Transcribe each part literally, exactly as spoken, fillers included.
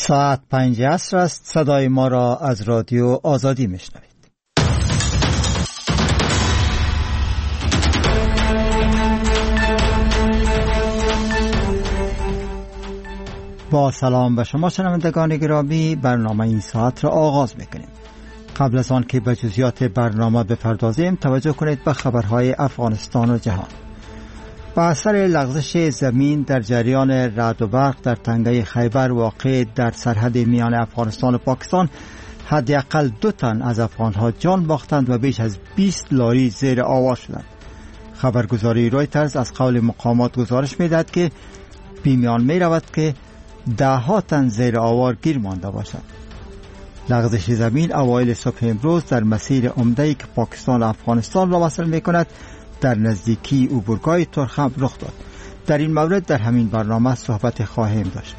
ساعت پنج عصر است. صدای ما را از رادیو آزادی میشنوید. با سلام به شما شنوندگان گرامی، برنامه این ساعت را آغاز میکنیم. قبل از آن که به جزئیات برنامه بپردازیم، توجه کنید به خبرهای افغانستان و جهان. با اثر لغزش زمین در جریان رعد و برق در تنگه خیبر واقع در سرحد میان افغانستان و پاکستان، حداقل دو تن از افغانها جان باختند و بیش از بیست لاری زیر آوار شدند. خبرگزاری رویترز از قول مقامات گزارش می‌دهد که پیمان می‌رود که ده ها تن زیر آوار گیر مانده باشد. لغزش زمین اوایل صبح امروز در مسیر عمده‌ای که پاکستان و افغانستان را وصل می‌کند در نزدیکی عبورگاه ترخم رخ داد. در این مورد در همین برنامه صحبت خواهیم داشت.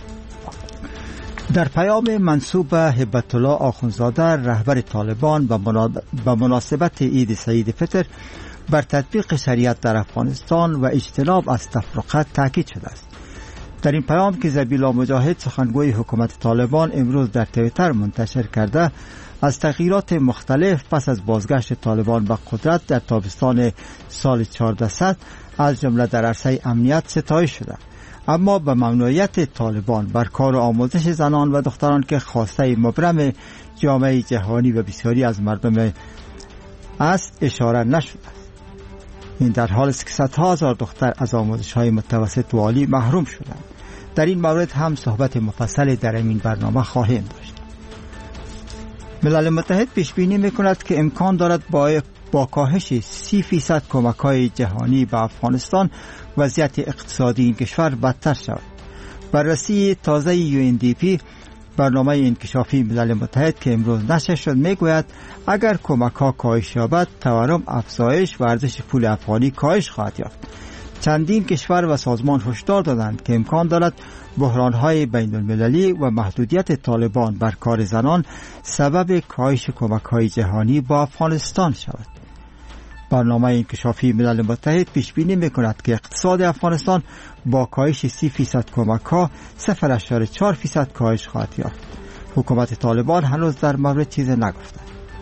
در پیام منسوب به هبت الله آخوندزاده رهبر طالبان به مناسبت عید سعید فطر بر تطبیق شریعت در افغانستان و اجتناب از تفرقه تاکید شده است. در این پیام که ذبیح الله مجاهد سخنگوی حکومت طالبان امروز در توییتر منتشر کرده، از تغییرات مختلف پس از بازگشت طالبان به قدرت در تابستان سال چهاردهصد از جمله در عرصه امنیت ستایش شده، اما به ممنوعیت طالبان بر کار و آموزش زنان و دختران که خواسته مبرم جامعه جهانی و بسیاری از مردم است اشاره نشده. این در حال است که صدها هزار دختر از آموزش‌های متوسط و عالی محروم شدند. در این مورد هم صحبت مفصل در این برنامه خواهیم داشت. ملل متحد پیش بینی می‌کند که امکان دارد با با کاهش سی فیصد کمک‌های جهانی به افغانستان وضعیت اقتصادی این کشور بدتر شود. بررسی تازه یو ان دی پی، برنامه انکشافی ملل متحد که امروز نشر شد، میگوید اگر کمک‌ها کاهش یابد، تورم افزایش و ارزش پول افغانی کاهش خواهد یافت. چندین کشور و سازمان هشدار دادند که امکان دارد بحران‌های بین‌المللی و محدودیت طالبان بر کار زنان سبب کاهش کمک‌های جهانی با افغانستان شود. برنامه انکشافی ملل متحد پیش بینی می‌کند که اقتصاد افغانستان با کاهش سی فیصد کمک‌ها صفر ممیز چهار فیصد کاهش خواهد یافت. حکومت طالبان هنوز در مورد چیزی نگفته.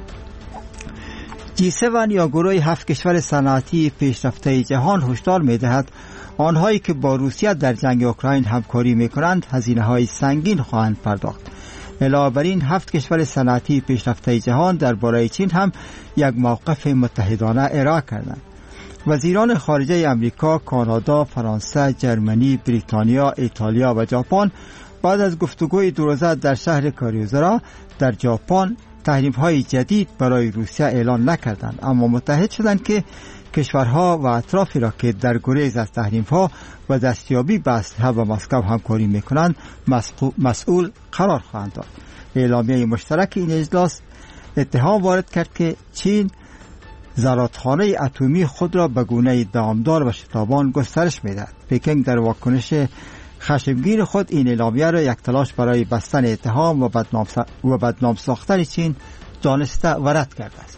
جی هفت یا گروه هفت کشور صنعتی پیشرفته جهان هشدار می‌دهد آنهایی که با روسیه در جنگ اوکراین همکاری می‌کنند هزینه‌های سنگین خواهند پرداخت. علاوه بر این، هفت کشور صنعتی پیشرفته جهان درباره چین هم یک موقف متحدانه ارائه کردند. وزیران خارجه امریکا، کانادا، فرانسه، جرمنی، بریتانیا، ایتالیا و ژاپن بعد از گفتگوی دو روزه در شهر کاریوزارا در ژاپن تحریم‌های جدید برای روسیه اعلان نکردند، اما متحد شدند که کشورها و اطرافی را که در گریز از تحریم‌ها و دستیابی به اسلحه با مسکو همکاری می‌کنند مسئول قرار خواهند داد. اعلامیه مشترک این اجلاس اتهام وارد کرد که چین زرادخانه اتمی خود را به گونه دامدار و شتابان گسترش می‌دهد. پکینگ در واکنش خشمگین خود این اعلامیه را یک تلاش برای بستن اتهام و بدنام و بدنام ساختن چین دانسته و رد کرده است.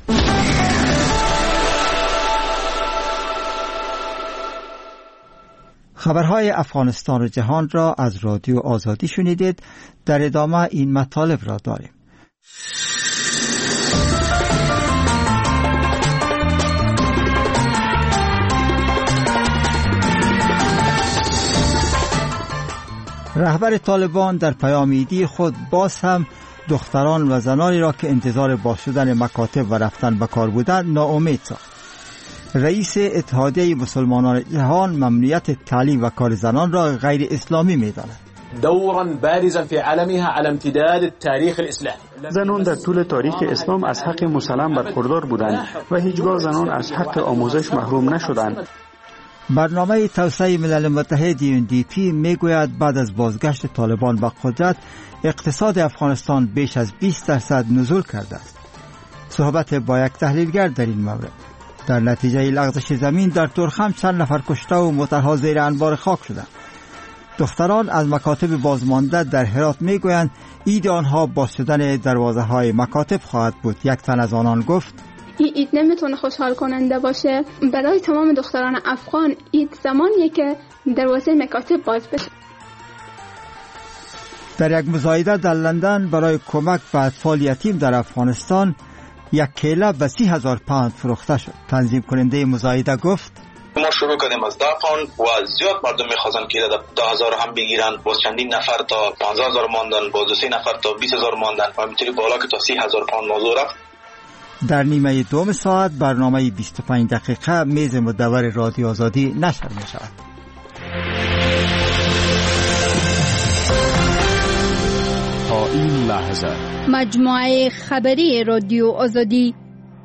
خبرهای افغانستان و جهان را از رادیو آزادی شنیدید. در ادامه این مطالب را داریم. رهبر طالبان در پیام عیدی خود باز هم دختران و زنانی را که انتظار باز شدن مکاتب و رفتن به کار بودند ناامید ساخت. رئیس اتحادیه مسلمانان جهان ممنوعیت تعلیم و کار زنان را غیر اسلامی می‌داند. دورا بارزا في عالمها على امتداد التاريخ الاسلامي. زنان در طول تاریخ اسلام از حق مسلم برخوردار بودند و هیچگاه زنان از حق آموزش محروم نشدند. برنامه توسعه ملل متحد یو ان دی پی میگوید بعد از بازگشت طالبان به قدرت اقتصاد افغانستان بیش از بیست درصد نزول کرده است. صحبت با یک تحلیلگر در این مورد. در نتیجه لغزش زمین در ترخم چند نفر کشته و موترها زیر انبار خاک شدند. دختران از مکاتب بازمانده در هرات میگویند عید آنها باز شدن دروازه های مکاتب خواهد بود. یک تن از آنان گفت این عید نمیتونه خوشحال کننده باشه. برای تمام دختران افغان عید زمانیه که دروازه مکاتب باز بشه. در یک مزایده در لندن برای کمک به اطفال یتیم در افغانستان یک کیله به سی هزار پوند فروخته شد. تنظیم کننده مزایده گفت ما شروع کردیم از ده پوند و زیاد مردم میخواستن که ده هزار هم بگیرن، باز چندین نفر تا پانزده هزار ماندن، باز دو سه نفر تا بیست هزار ماندن و همینطوری بالا که تا سی هزار پوند موضوع رفت. در نیمه دوم ساعت برنامه بیست و پنج دقیقه میز مدور رادیو آزادی نشر می شود. تا این لحظه مجموعه خبری رادیو آزادی.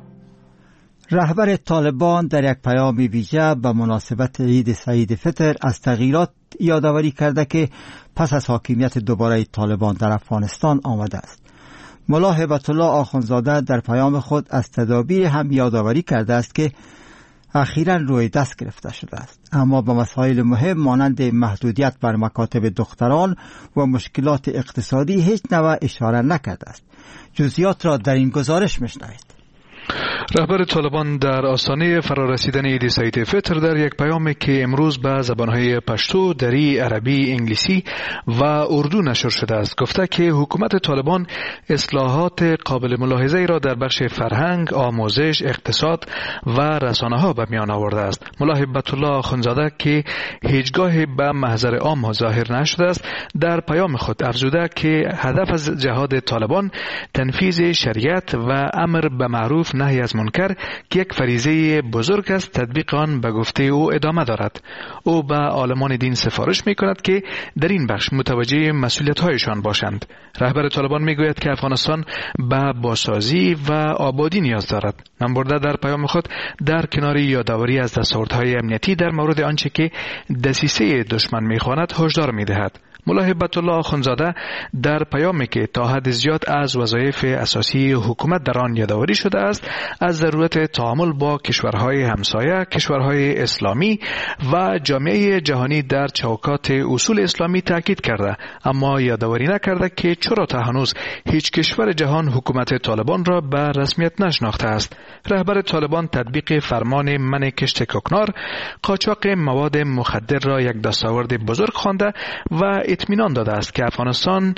رهبر طالبان در یک پیام ویژه به مناسبت عید سعید فطر از تغییرات یادآوری کرده که پس از حاکمیت دوباره طالبان در افغانستان آمده است. ملا هبت الله آخوندزاده در پیام خود از تدابیر هم یادآوری کرده است که اخیراً روی دست گرفته شده است، اما به مسائل مهم مانند محدودیت بر مکاتب دختران و مشکلات اقتصادی هیچ نوع اشاره نکرده است. جزئیات را در این گزارش میشنوید. رهبر طالبان در آستانه فرارسیدن عید سعید فطر در یک پیامی که امروز به زبانهای پشتو، دری، عربی، انگلیسی و اردو نشر شده است گفته که حکومت طالبان اصلاحات قابل ملاحظه‌ای را در بخش فرهنگ، آموزش، اقتصاد و رسانه‌ها به میان آورده است. ملا هبت الله آخوندزاده که هیچگاه به محضر عام ظاهر نشده است در پیام خود افزوده که هدف از جهاد طالبان تنفیذ شریعت و امر به معروف نهی از منکر که یک فریضه بزرگ است تطبیق آن به گفته او ادامه دارد. او به عالمان دین سفارش می کند که در این بخش متوجه مسئولیت هایشان باشند. رهبر طالبان می گوید که افغانستان به بازسازی و آبادی نیاز دارد. نمبرده در پیام خود در کنار یادآوری از دستاوردهای امنیتی در مورد آنچه که دسیسه دشمن می خواند هشدار می دهد. ملا هبت الله آخوندزاده در پیامی که تا حد زیاد از وظایف اساسی حکومت در آن یادآوری شده است از ضرورت تعامل با کشورهای همسایه، کشورهای اسلامی و جامعه جهانی در چوکات اصول اسلامی تاکید کرده، اما یادآوری نکرده که چرا تا هنوز هیچ کشور جهان حکومت طالبان را به رسمیت نشناخته است. رهبر طالبان تطبیق فرمان منع کشت کوکنار، قاچاق مواد مخدر را یک دستاورد بزرگ خوانده و اطمینان داده است که افغانستان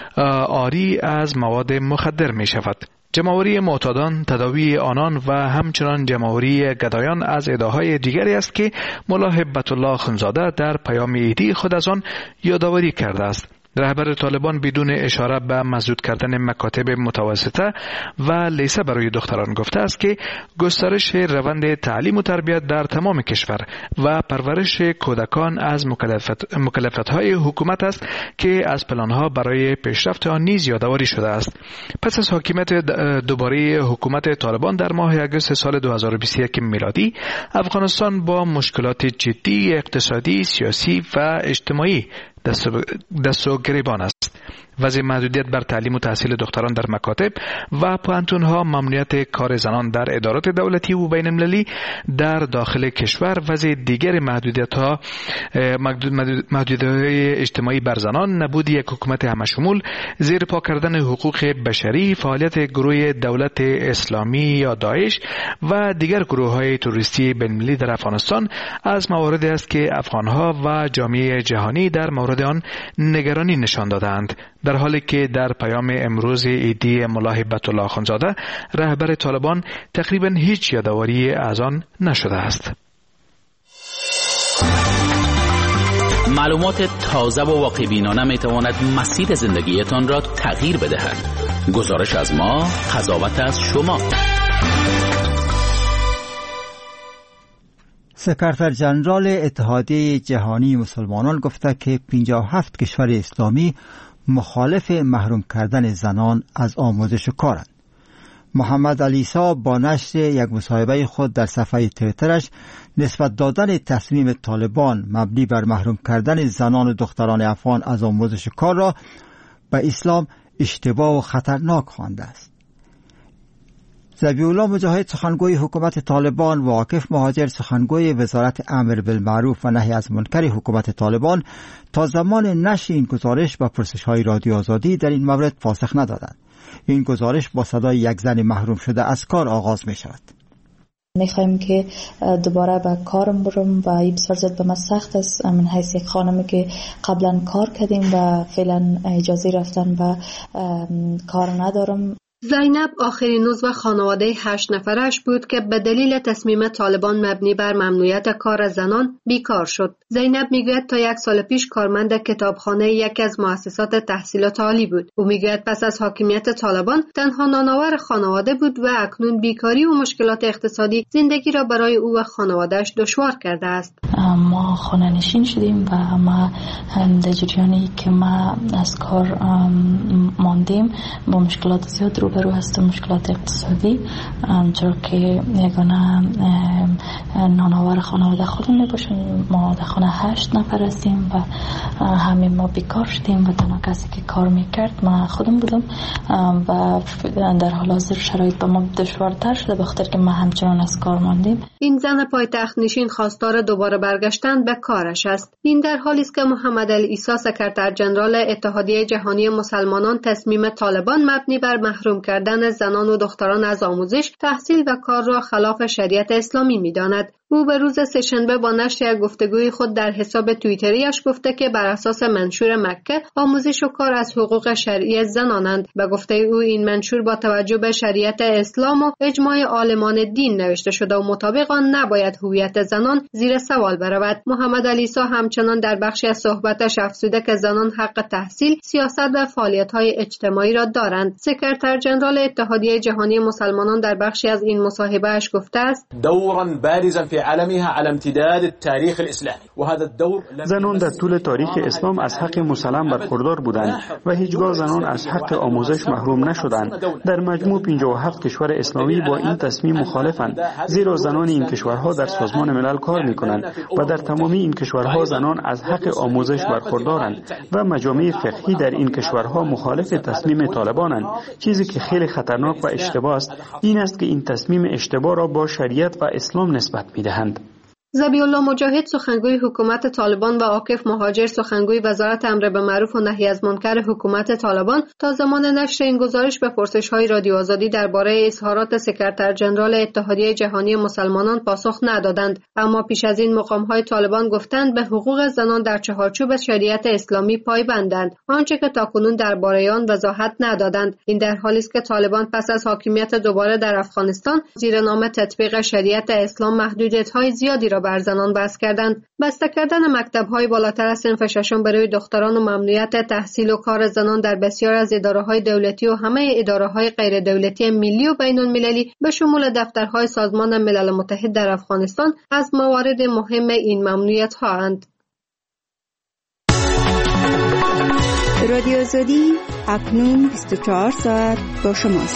عاری از مواد مخدر می شود. جمع‌آوری معتادان، تداوی آنان و همچنان جمع‌آوری گدایان از ادعاهای دیگری است که ملا هبت الله آخوندزاده در پیام عیدی خود از آن یادآوری کرده است. رهبر طالبان بدون اشاره به مسدود کردن مکاتب متوسطه و لیسه برای دختران گفته است که گسترش روند تعلیم و تربیت در تمام کشور و پرورش کودکان از مکلفت مکلفت‌های حکومت است که از پلان‌ها برای پیشرفت آن نیز یادآوری شده است. پس از حاکمیت دوباره حکومت طالبان در ماه آگوست سال دو هزار و بیست و یک میلادی، افغانستان با مشکلات جدی اقتصادی، سیاسی و اجتماعی دست و گریبان است. وضع محدودیت بر تعلیم و تحصیل دختران در مکاتب و پوهنتون‌ها، ممنوعیت کار زنان در ادارات دولتی و بین المللی در داخل کشور، وضع دیگر محدودیت‌ها محدودیت‌های اجتماعی بر زنان، نبود یک حکومت همشمول، زیر پا کردن حقوق بشری، فعالیت گروه دولت اسلامی یا داعش و دیگر گروه‌های تروریستی بین المللی در افغانستان از مواردی است که افغان‌ها و جامعه جهانی در مورد آن نگرانی نشان دادند. در حالی که در پیام امروز عیدی ملا هبت الله آخوندزاده رهبر طالبان تقریبا هیچ یادآوری از آن نشده است. معلومات تازه و واقع بینانه می تواند مسیر زندگیتان را تغییر بدهد. گزارش از ما، قضاوت از شما. سکرتر جنرال اتحادیه جهانی مسلمانان گفته که پنجاه و هفت کشور اسلامی مخالف محروم کردن زنان از آموزش و کارند. محمد علیسا با نشر یک مصاحبه خود در صفحه تویترش نسبت دادن تصمیم طالبان مبنی بر محروم کردن زنان و دختران افغان از آموزش و کار را به اسلام اشتباه و خطرناک خوانده است. ذبیح الله مجاهد سخنگوی حکومت طالبان و عاکف مهاجر سخنگوی وزارت امر بالمعروف و نهی از منکر حکومت طالبان تا زمان نشر این گزارش و پرسش‌های رادیو آزادی در این مورد پاسخ ندادند. این گزارش با صدای یک زن محروم شده از کار آغاز می شود. میخوایم که دوباره به کارم برم و این بسیار زیاد به من سخت است من حیث یک خانمی که قبلا کار کردیم و فعلا اجازه رفتن به کار ندارم. زینب آخرین عضو خانواده هشت نفرش بود که به دلیل تصمیم طالبان مبنی بر ممنوعیت کار زنان بیکار شد. زینب میگوید تا یک سال پیش کارمند کتابخانه یکی از مؤسسات تحصیلات عالی بود. او میگوید پس از حاکمیت طالبان تنها نانآور خانواده بود و اکنون بیکاری و مشکلات اقتصادی زندگی را برای او و خانواده‌اش دشوار کرده است. ما خانه نشین شدیم و ما در جریانی که ما از کار ماندیم با مشکلات زیاد روبرو هستیم، مشکلات اقتصادی، چرا که یگانه نانآور خانواده خودم نباشیم. ما در خانه هشت نفر هستیم و همه ما بیکار شدیم و تنها کسی که کار میکرد ما خودم بودم و در حال حاضر شرایط با ما دشوارتر شده به خاطر که ما همچنان از کار ماندیم. این زن پایتخت نشین خواستار دوباره برگشتن به کارش است. این در حالی است که محمد علی عیسی سکرتر ژنرال اتحادیه جهانی مسلمانان تصمیم طالبان مبنی بر محروم کردن زنان و دختران از آموزش، تحصیل و کار را خلاف شریعت اسلامی می‌داند. او به روز سه‌شنبه با نشر یک گفتگوی خود در حساب توییتریش گفته که بر اساس منشور مکه آموزش و کار از حقوق شرعی زنانند. به گفته او این منشور با توجه به شریعت اسلام و اجماع عالمان دین نوشته شده و مطابق آن نباید هویت زنان زیر سوال برود. محمد علی عیسی همچنان در بخشی از صحبتش افزوده که زنان حق تحصیل، سیاست و فعالیت‌های اجتماعی را دارند. سکرتر ژنرال اتحادیه جهانی مسلمانان در بخشی از این مصاحبه‌اش گفته است: دورا بارزا فی علمها على امتداد التاريخ الاسلامي وهذا الدور زنان در طول تاریخ اسلام از حق مسلم برخوردار بودند و هیچگاه زنان از حق آموزش محروم نشدند. در مجموع پنجاه و هفت کشور اسلامی با این تصمیم مخالفند، زیرا زنان این کشورها در سازمان ملل کار می‌کنند و در تمامی این کشورها زنان از حق آموزش برخوردارند و مجامع فقهی در این کشورها مخالف تصمیم طالبانند. چیزی که خیلی خطرناک و اشتباه است این است که این تصمیم اشتباه را با شریعت و اسلام نسبت می‌دهند. ذبیح الله مجاهد سخنگوی حکومت طالبان و عاکف مهاجر سخنگوی وزارت امر به معروف و نهی از منکر حکومت طالبان تا زمان نشر این گزارش به پرسش‌های رادیو آزادی درباره اظهارات سکرتر ژنرال اتحادیه جهانی مسلمانان پاسخ ندادند، اما پیش از این مقام‌های طالبان گفتند به حقوق زنان در چهارچوب شریعت اسلامی پایبندند، آنچه که تاکنون درباره آن وضاحت ندادند. این در حالی است که طالبان پس از حاکمیت دوباره در افغانستان زیر نام تطبیق شریعت اسلام محدودیت‌های زیادی را بر زنان بس کردند. بسته کردن مکتب‌های بالاتر از صنف ششم برای دختران و ممنوعیت تحصیل و کار زنان در بسیار از اداره‌های دولتی و همه اداره‌های غیر دولتی ملی و بین‌المللی به شمول دفترهای سازمان ملل متحد در افغانستان از موارد مهم این ممنوعیت‌ها اند. رادیو آزادی اکنون بیست و چهار ساعت با شماست.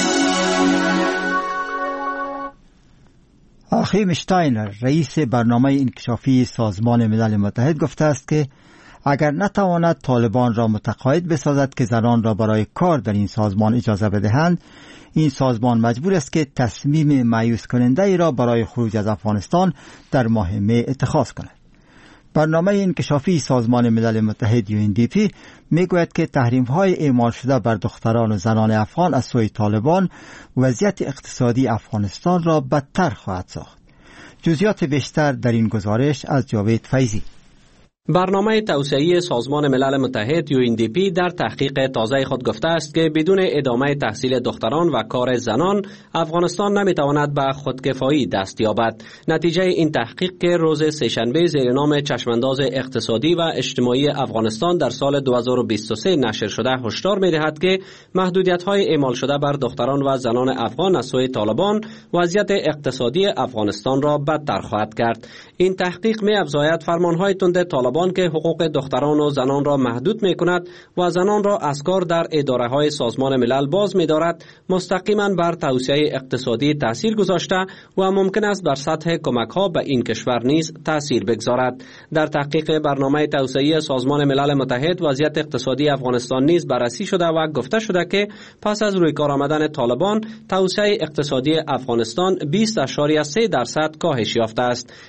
آخیم شتاینر رئیس برنامه انکشافی سازمان ملل متحد گفته است که اگر نتواند طالبان را متقاعد بسازد که زنان را برای کار در این سازمان اجازه بدهند، این سازمان مجبور است که تصمیم مایوس کننده ای را برای خروج از افغانستان در ماه می اتخاذ کند. برنامه انکشافی سازمان ملل متحد یو ان دی پی میگوید که تحریم‌های اعمال شده بر دختران و زنان افغان از سوی طالبان وضعیت اقتصادی افغانستان را بدتر خواهد ساخت. جزئیات بیشتر در این گزارش از جاوید فیضی. برنامه توسعه‌ای سازمان ملل متحد یو ان دی پی در تحقیق تازه خود گفته است که بدون ادامه تحصیل دختران و کار زنان افغانستان نمیتواند به خودکفایی دست یابد. نتیجه این تحقیق که روز سه‌شنبه زیر نام چشمانداز اقتصادی و اجتماعی افغانستان در سال دو هزار و بیست و سه نشر شده هشدار می‌دهد که محدودیت‌های اعمال شده بر دختران و زنان افغان از سوی طالبان وضعیت اقتصادی افغانستان را بدتر خواهد کرد. این تحقیق می‌افزاید فرمان‌های تند طالبان که حقوق دختران و زنان را محدود می کند و زنان را از کار در اداره های سازمان ملل باز می دارد مستقیما بر توسعه اقتصادی تاثیر گذاشته و ممکن است بر سطح کمک ها به این کشور نیز تاثیر بگذارد. در تحقیق برنامه توسعه‌ای سازمان ملل متحد وضعیت اقتصادی افغانستان نیز بررسی شده و گفته شده که پس از روی کار آمدن طالبان توسعه اقتصادی افغانستان بیست اشاریه سه درصد کاهش یافته است که این کشور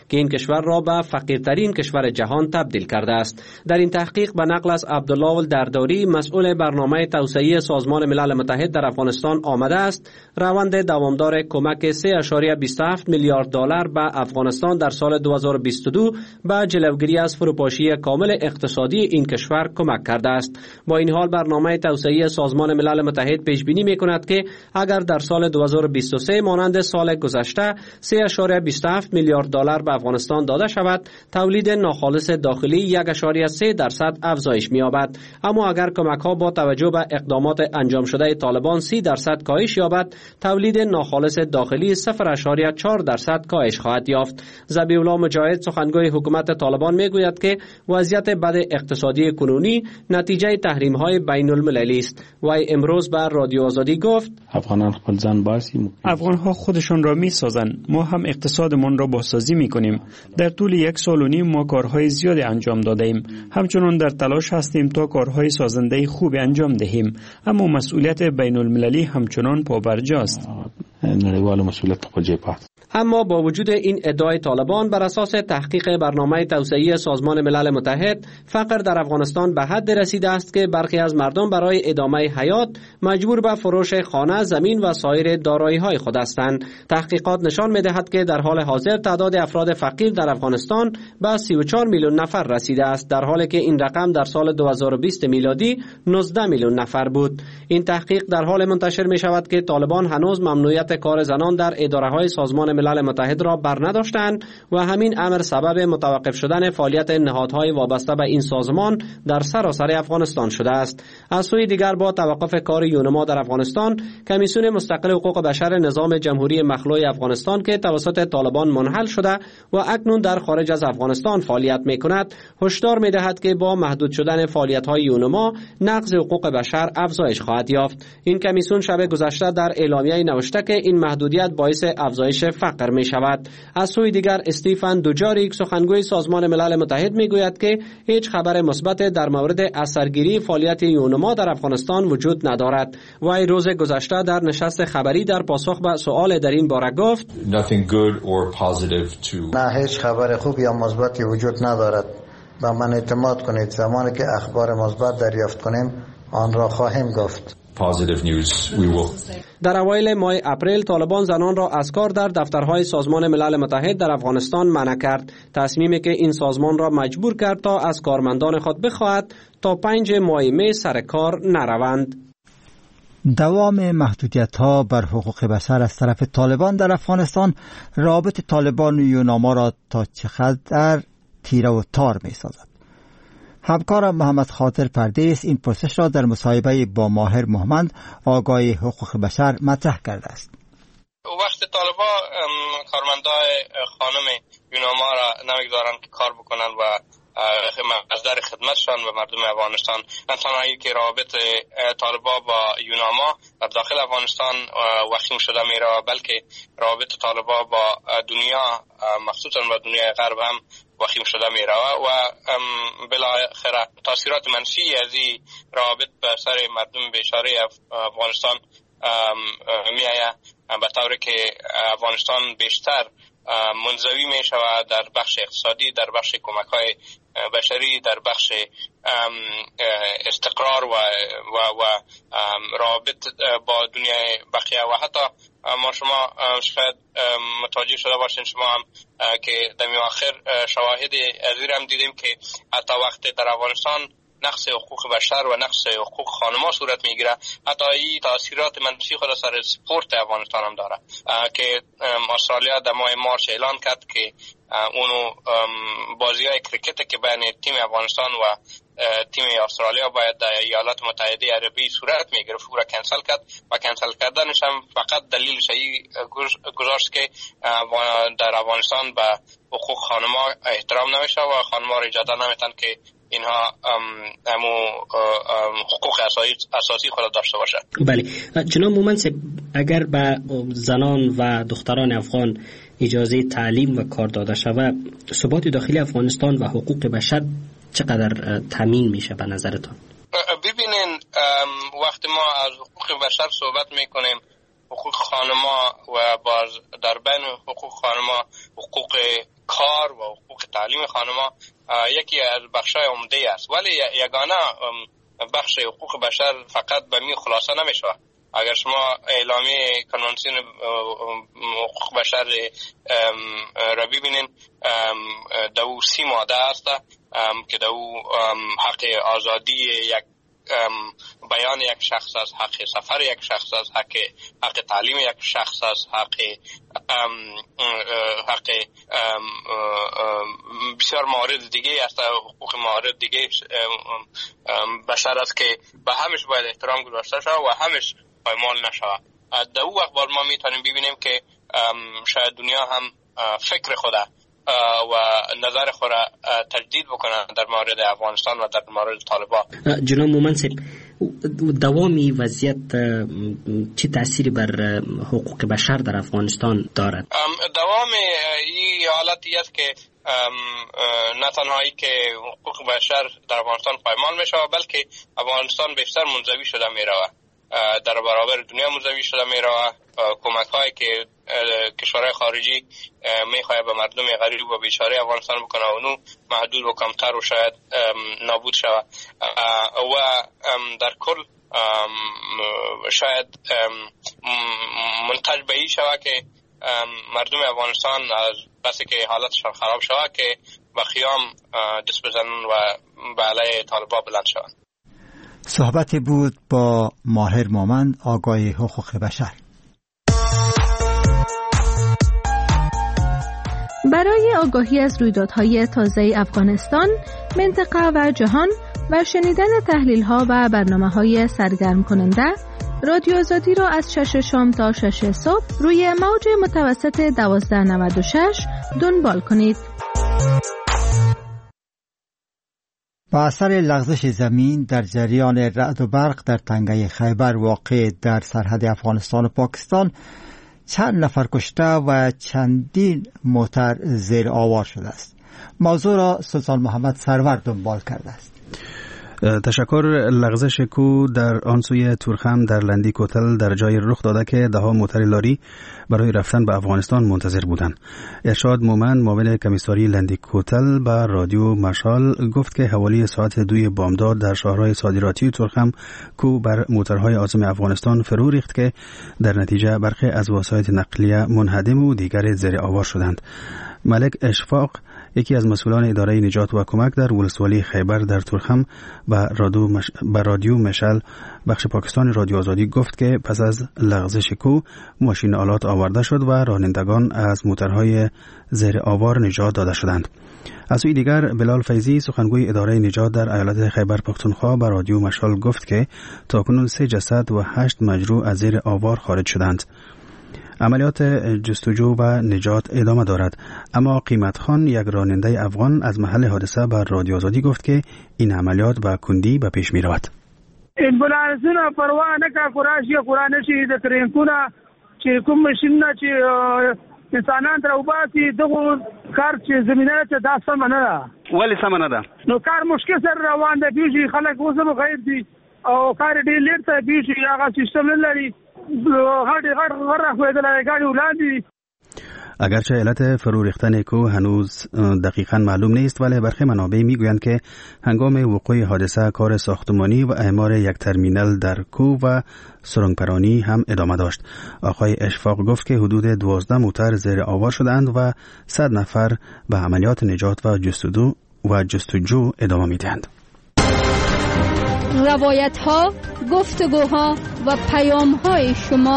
کشور را به فقیرترین کشور جهان تبدیل کرده است. در این تحقیق به نقل از عبدالله الدرداری مسئول برنامه توسعه سازمان ملل متحد در افغانستان آمده است روند دوامدار کمک سه ممیز بیست و هفت میلیارد دلار به افغانستان در سال دو هزار و بیست و دو به جلوگیری از فروپاشی کامل اقتصادی این کشور کمک کرده است. با این حال برنامه توسعه سازمان ملل متحد پیش بینی می‌کند که اگر در سال دو هزار و بیست و سه مانند سال گذشته سه ممیز بیست و هفت میلیارد دلار به افغانستان داده شود، تولید ناخالص داخلی یک ممیز سه درصد افزایش می‌یابد. اما اگر کمک‌ها با توجه به اقدامات انجام شده طالبان سی درصد کاهش یابد، تولید ناخالص داخلی صفر ممیز چهار درصد کاهش خواهد یافت. ذبیح الله مجاهد سخنگوی حکومت طالبان میگوید که وضعیت بد اقتصادی کنونی نتیجه تحریم‌های بین المللی است. وی امروز بر رادیو آزادی گفت افغانان خپل ځان باسي، افغان‌ها خودشان را می‌سازند، ما هم اقتصادمان را بازسازی می‌کنیم. در طول یک سال و نیم ما کارهای زیادی انجام داده‌ایم. همچنان در تلاش هستیم تا کارهای سازنده خوب انجام دهیم، اما مسئولیت بین المللی همچنان پابرجاست. نړیوال مسئولیت خپل جای پات. اما با وجود این ادعای طالبان، بر اساس تحقیق برنامه توسعه سازمان ملل متحد، فقر در افغانستان به حد رسیده است که برخی از مردم برای ادامه حیات مجبور به فروش خانه، زمین و سایر دارایی‌های خود هستند. تحقیقات نشان می‌دهد که در حال حاضر تعداد افراد فقیر در افغانستان به سی و چهار میلیون نفر رسیده است، در حالی که این رقم در سال دو هزار و بیست میلادی نوزده میلیون نفر بود. این تحقیق در حال منتشر می‌شود که طالبان هنوز ممنوعیت کار زنان در اداره‌های سازمان ملل متحد را برنداشتند و همین امر سبب متوقف شدن فعالیت نهادهای وابسته به این سازمان در سراسر افغانستان شده است. از سوی دیگر با توقف کار یونما در افغانستان، کمیسیون مستقل حقوق بشر نظام جمهوری مخلوع افغانستان که توسط طالبان منحل شده و اکنون در خارج از افغانستان فعالیت می‌کند، هشدار می‌دهد که با محدود شدن فعالیت‌های یونما نقض حقوق بشر افزایش خواهد یافت. این کمیسیون شب گذشته در اعلامیه نوشته که این محدودیت باعث افزایش فقر می شود. از سوی دیگر استیفن دوجاریک سخنگوی سازمان ملل متحد می گوید که هیچ خبر مثبت در مورد اثرگیری فعالیت یونما در افغانستان وجود ندارد. وی روز گذشته در نشست خبری در پاسخ به سؤال در این باره گفت نه، هیچ خبر خوب یا مثبتی وجود ندارد. به من اعتماد کنید، زمانی که اخبار مثبت دریافت کنیم آن را خواهیم گفت. در اوایل ماه اپریل طالبان زنان را از کار در دفترهای سازمان ملل متحد در افغانستان منع کرد، تصمیمی که این سازمان را مجبور کرد تا از کارمندان خود بخواهد تا پنج ماه می سر کار نروند. دوام محدودیت‌ها بر حقوق بشر از طرف طالبان در افغانستان رابط طالبان و یوناما را تا چقدر تیره و تار می‌سازد. همکارم محمد خاطر پردیس این پرسش را در مصاحبه با ماهر محمد آگاه حقوق بشر مطرح کرده است. وقت طالبا کارمندای خانم یوناما را نمیگذارند که کار بکنند و مصدر خدمتشان به مردم افغانستان، نه تنهایی که روابط طالبا با یوناما در داخل افغانستان وخیم شده میره، بلکه روابط طالبا با دنیا مخصوصا با دنیای غرب هم وخیم شده میره و بالاخره تاثیرات منفی از این روابط به سر مردم بیچاره افغانستان میآید، به طوری که افغانستان بیشتر منزوی می شود در بخش اقتصادی، در بخش کمک های بشری، در بخش استقرار و و و روابط با دنیای بقیه. و حتی ما شما شاید متوجه شده باشین شما هم که در آخر شواهد از این هم دیدیم که حتی وقتی در افغانستان نقص حقوق بشر و نقص حقوق خانما صورت میگیره، حتی این تاثیرات منفی خود سر سپورت افغانستان هم داره که استرالیا در ماه مارچ اعلان کرد که اونو بازی های کرکت که بین تیم افغانستان و تیم استرالیا باید در ایالات متحده عربی صورت میگرفت و کنسل کرد و کنسل کردنش هم فقط دلیلش ای گذاشت که در افغانستان به حقوق خانما احترام نمیشه و خانما را اجازه نمیتن که اینها همو حقوق اساسی خود داشته باشه. بله جناب مومن صاحب، اگر به زنان و دختران افغان اجازه تعلیم و کار داده شود، ثبات داخلی افغانستان و حقوق بشر چقدر تامین میشه به نظرتان؟ ببینین وقتی ما از حقوق بشر صحبت میکنیم، حقوق خانما و باز در بین حقوق خانما حقوق کار و حقوق تعلیم خانم‌ها یکی از بخش‌های عمده است، ولی یگانه بخش حقوق بشر فقط به می خلاصه نمیشه. اگر شما اعلامیه کنوانسیون حقوق بشر را ببینین، دو سی ماده است که دو حق آزادی یک بیان یک شخص است، حق سفر یک شخص است، حق حق تعلیم یک شخص است، حق حق بسیار موارد دیگه است، حقوق موارد دیگه بشر است که به همش باید احترام گذاشته شود و همش پایمال نشود. در او وقت ما میتونیم ببینیم که شاید دنیا هم فکر خود و نظر خود تجدید بکنه در مورد افغانستان و در مورد طالبان. جناب مومن صاحب، دوامی وضعیت چه تأثیری بر حقوق بشر در افغانستان دارد؟ دوام این حالتی است که نه تنهایی که حقوق بشر در افغانستان پایمال میشه، بلکه افغانستان بیشتر منزوی شده میروه، در برابر دنیا منزوی شده میروه. کمک هایی که کشورهای خارجی میخواه به مردم غریب و بیچاره افغانستان بکنه اونو محدود و کمتر و شاید نابود شود و در کل شاید منتج به این شود که مردم افغانستان از بسی که حالتشان خراب شود که به خیام دست بزنن و به علیه طالبان بلند شوند. صحبت بود با ماهر مومند، آگاه حقوق بشر. برای آگاهی از رویدادهای تازه افغانستان، منطقه و جهان و شنیدن تحلیل‌ها و برنامه‌های سرگرم کننده، رادیو آزادی را از شش شام تا شش صبح روی موج متوسط دوازده نود و شش دنبال کنید. با اثر لغزش زمین در جریان رعد و برق در تنگه خیبر واقع در سرحد افغانستان و پاکستان، چند نفر کشته و چندین موتر زیر آوار شده است. موضوع را سلطان محمد سرور دنبال کرده است. تشکر. لغزش کو در آن سوی تورخم در لندی کوتل در جای رخ داده که ده ها موتر لاری برای رفتن به افغانستان منتظر بودند. ارشاد مومن، معاون کمیساری لندی کوتل، به رادیو مشال گفت که حوالی ساعت دوی بامداد در شهرهای صادراتی تورخم کو بر موترهای عازم افغانستان فرو ریخت که در نتیجه برخی از وسایط نقلیه منهدم و دیگر زیر آوار شدند. ملک اشفاق، یکی از مسئولان اداره نجات و کمک در ولسوالی خیبر در تورخم، به رادیو مش... رادیو مشل بخش پاکستان رادیو آزادی گفت که پس از لغزش کو ماشین آلات آورده شد و رانندگان از موترهای زیر آوار نجات داده شدند. از سوی دیگر بلال فیضی، سخنگوی اداره نجات در ایالت خیبر پختونخوا، به رادیو مشال گفت که تاکنون سه جسد و هشت مجروح از زیر آوار خارج شدند. عملیات جستجو و نجات ادامه دارد، اما قیمت خان، یک راننده افغان، از محل حادثه بر رادیو آزادی گفت که این عملیات با کندی به پیش می رود. امبولانسونه پروا نه کا قراشی قرانشی د ترینکونه چې کوم ماشینونه چې انسانان تر وباسي دغه کار چې زمينه ته دا سم نه ده. ولی سم نه ده؟ نو کار مشکل سره روان دی، بیږي خلک اوسه غیر دي او کار ډیر لیر ته بیږي، هغه سیستم نه لري. اگرچه علت فرو ریختن کو هنوز دقیقاً معلوم نیست، ولی برخی منابع میگویند که هنگام وقوع حادثه کار ساختمانی و اعمار یک ترمینال در کو و سرنگپرانی هم ادامه داشت. آقای اشفاق گفت که حدود دوازده موتر زیر آوار شدند و صد نفر به عملیات نجات و جستجو و جستجو ادامه میدهند. روایت ها، گفتگوها و پیام های شما.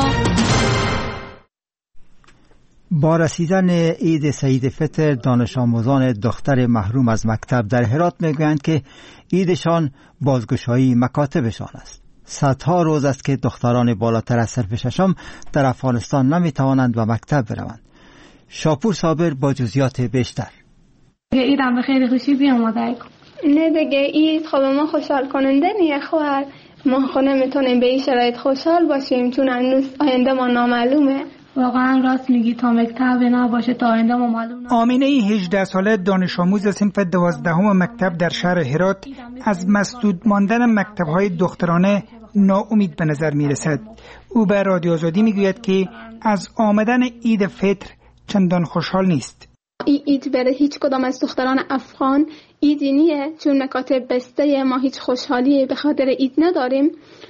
با رسیدن عید سعید فطر، دانش آموزان دختر محروم از مکتب در هرات میگویند که عیدشان بازگشایی مکاتبشان است. صدها روز است که دختران بالاتر از صف ششم در افغانستان نمیتوانند به مکتب بروند. شاپور صابر با جزئیات بیشتر. عیدم بخیر، خوشی بیاماده کن. نه دیگه عید خب ما خوشحال کننده نیه خواهر، ما خود نمیتونیم به این شرایط خوشحال باشیم چون هنوز آینده ما نامعلومه. واقعا راست میگی، تا مکتب نباشه تا آینده ما معلوم نباشه. آمینه هجده ساله دانش آموز صنف دوازدهم مکتب در شهر هرات از مسدود ماندن مکتب‌های دخترانه ناامید به نظر میرسد. او به رادیو آزادی میگوید که از آمدن عید فطر چندان خوشحال نیست. ای اید برای هیچ کدام از دختران افغان ایدی نیه، چون مکاتب بسته، ما هیچ خوشحالی به خاطر اید نداریم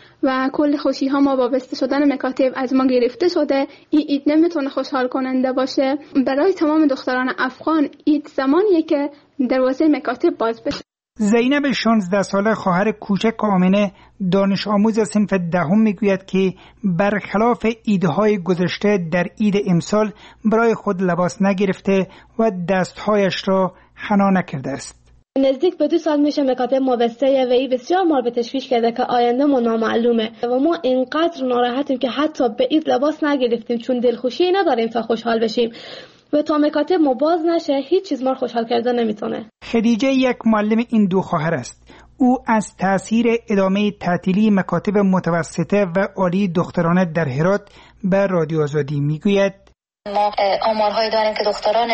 و کل خوشی ها ما با بسته شدن مکاتب از ما گرفته شده. ای اید نمیتونه خوشحال کننده باشه. برای تمام دختران افغان اید زمانیه که دروازه مکاتب باز بشه. زینب شانزده ساله خواهر کوچک آمنه دانش آموز صنف دهم میگوید که برخلاف ایدهای گذشته در عید امسال برای خود لباس نگرفته و دستهایش را حنا نکرده است. نزدیک به دو سال میشه مکاتب ما بسته و این بسیار ما به تشویش کرده که آینده ما نامعلومه و ما اینقدر ناراحتیم که حتی به عید لباس نگرفتیم چون دلخوشی نداریم تا خوشحال بشیم و تا مکاتب ما باز نشه هیچ چیز ما رو خوشحال کرده نمیتونه. خدیجه یک معلم این دو خواهر است. او از تأثیر ادامه تعطیلی مکاتب متوسطه و عالی دخترانه در هرات به رادیو آزادی میگوید ما آمارهایی داریم که دختران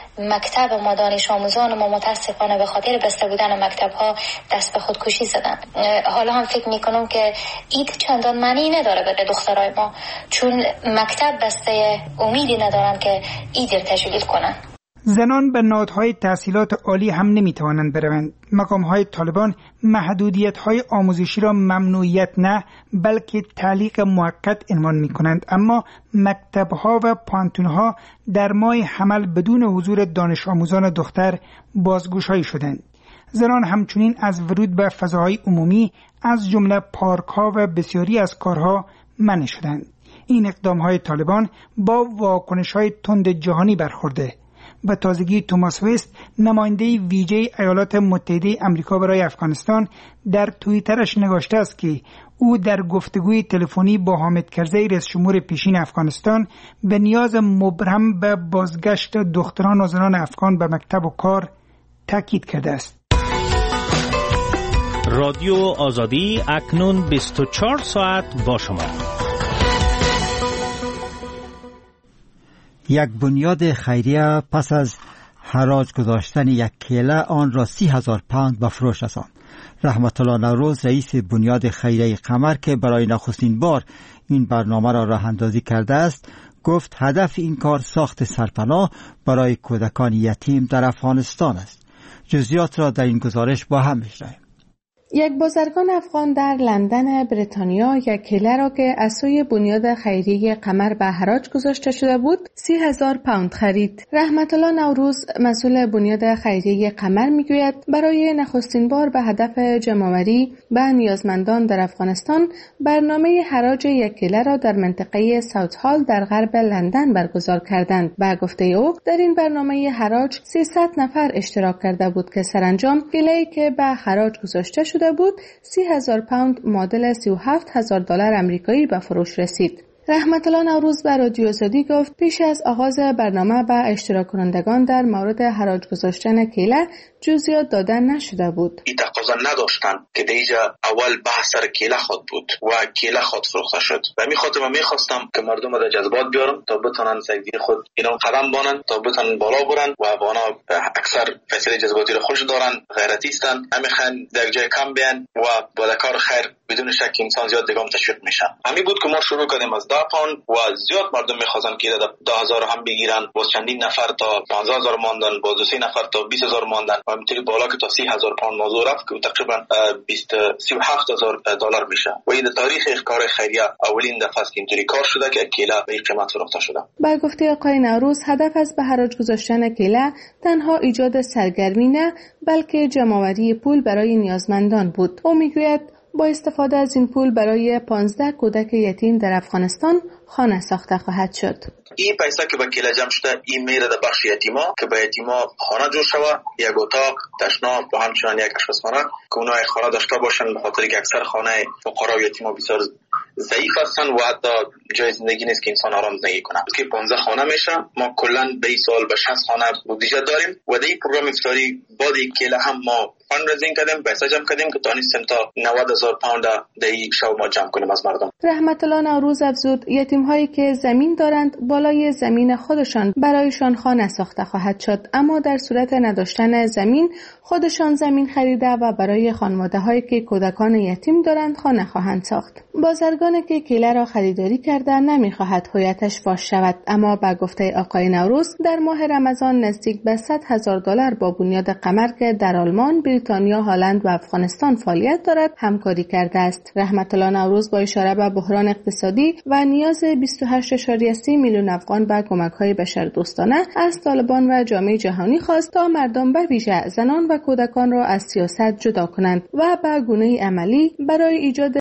مکتب ما، دانش آموزان ما متاسفانه به خاطر بسته بودن مکتب‌ها دست به خودکشی زدن. حالا هم فکر میکنم که عید چندان معنی نداره برای دخترای ما، چون مکتب بسته امیدی ندارن که عید رو تجلیل کنن. زنان به نهادهای تحصیلات عالی هم نمیتوانند بروند. مقامهای طالبان محدودیت‌های آموزشی را ممنوعیت نه بلکه تعلیق موقت عنوان می‌کنند، اما مکتب‌ها و پانتون‌ها در ماه حمل بدون حضور دانش آموزان دختر بازگشایی شدند. زنان همچنین از ورود به فضاهای عمومی از جمله پارک‌ها و بسیاری از کارها منع شدند. این اقدام‌های طالبان با واکنش‌های تند جهانی برخورده. و تازگی توماس وست نماینده ویژه ایالات متحده آمریکا برای افغانستان در توییترش نگاشته است که او در گفتگوی تلفنی با حامد کرزی رئیس جمهور پیشین افغانستان به نیاز مبرم به بازگشت دختران و زنان افغان به مکتب و کار تاکید کرده است. رادیو آزادی اکنون بیست و چهار ساعت با شما. یک بنیاد خیریه پس از حراج گذاشتن یک کیله آن را سی هزار پوند به فروش رساند. رحمت الله نوروز رئیس بنیاد خیریه قمر که برای نخستین بار این برنامه را راه اندازی کرده است گفت هدف این کار ساخت سرپناه برای کودکان یتیم در افغانستان است. جزئیات را در این گزارش با هم می‌شنویم. یک بازرگان افغان در لندن بریتانیا یک کیله را که از سوی بنیاد خیریه قمر به حراج گذاشته شده بود سی هزار پوند خرید. رحمت الله نوروز مسئول بنیاد خیریه قمر میگوید برای نخستین بار به هدف جمع‌آوری به نیازمندان در افغانستان برنامه حراج یک کیله را در منطقه ساوت هال در غرب لندن برگزار کردند. به گفته او در این برنامه حراج سیصد نفر اشتراک کرده بود که سرانجام کیله‌ای که به حراج گذاشته شده بود سی هزار پوند معادل سی و هفت هزار دلار آمریکایی به فروش رسید. رحمت الله نوروز به رادیو آزادی گفت پیش از آغاز برنامه به اشتراک کنندگان در مورد حراج گذاشتن کیله جزئیات دادن نشده بود. این تقاضا نداشتن که دیجا اول بحث سر کیله خود بود و کیله خود فروخته شد و می خاطر می خواستم که مردم را جذبات بیارم تا بتونن سگی خود اینا قدم بانن تا بتونن بالا برن و افغانا اکثر فیصله جذباتی را خوش دارن، غیرتی هستن، نمیخوان در جای کم بیان و با کار خیر بدون شک انسان زیاد دیگه تشویق میشن. همین بود که ما شروع کردیم از ده پوند و زیاد مردم میخواستن که ده هزار هم بگیرن، باز چندین نفر تا پانزده هزار ماندن، باز دو سه نفر تا بیست هزار ماندن و همینطوری بالا که تا سی هزار پوند موضوع رفت که تقریبا بیست سی و هفت هزار دلار میشه و این تاریخ کار خیریه اولین دفعه است که اینطوری کار شده که کیله به این قیمت فروخته شده. با گفته آقای نوروز هدف از به حراج گذاشتن کیله تنها ایجاد سرگرمی نه بلکه جمع‌آوری پول برای نیازمندان بود. او میگوید با استفاده از این پول برای پانزده کودک یتیم در افغانستان خانه ساخته خواهد شد. این پیسه که به کیله جمع شده این میره در بخش یتیما که به یتیما خانه جور شود، یک اتاق تشناب و همچنان یک آشپزخانه که اونها خانه داشته باشن، به خاطر که اکثر خانه فقرا و یتیما بسیار ضعیف هستن و حتی جای زندگی نیست که انسان آرام زندگی کنه. که پانزده خانه میشه، ما کلا به این سال به شصت خانه بودجه داریم و در این پروگرام افطاری بعد کیله هم ما فاندریزینگ کردیم، پیسه جمع کردیم که تونستیم تا نود هزار پوند در این شب ما جمع کنیم از مردم. رحمت الله نوروز افزود یتیم هایی که زمین دارند بالای زمین خودشان برایشان خانه ساخته خواهد شد، اما در صورت نداشتن زمین خودشان زمین خریده و برای خانواده هایی که کودکان یتیم دارند خانه خواهند ساخت. بازرگان مردانی که کیله را خریداری کردند نمی‌خواهد هویتش فاش شود، اما با گفته آقای نوروز در ماه رمضان نزدیک به صد هزار دلار با بنیاد قمر که در آلمان، بریتانیا، هلند و افغانستان فعالیت دارد همکاری کرده است. رحمت الله نوروز با اشاره به بحران اقتصادی و نیاز بیست و هشت ممیز سه میلیون افغان به کمک‌های بشردوستانه از طالبان و جامعه جهانی خواست تا مردم به ویژه زنان و کودکان را از سیاست جدا کنند و به گونه عملی برای ایجاد